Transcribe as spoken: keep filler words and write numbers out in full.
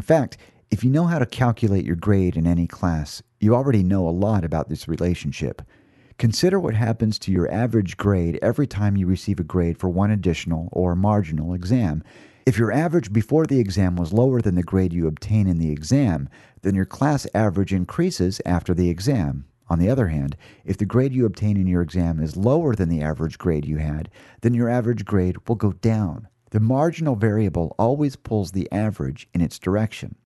fact, if you know how to calculate your grade in any class, you already know a lot about this relationship. Consider what happens to your average grade every time you receive a grade for one additional or marginal exam. If your average before the exam was lower than the grade you obtain in the exam, then your class average increases after the exam. On the other hand, if the grade you obtain in your exam is lower than the average grade you had, then your average grade will go down. The marginal variable always pulls the average in its direction.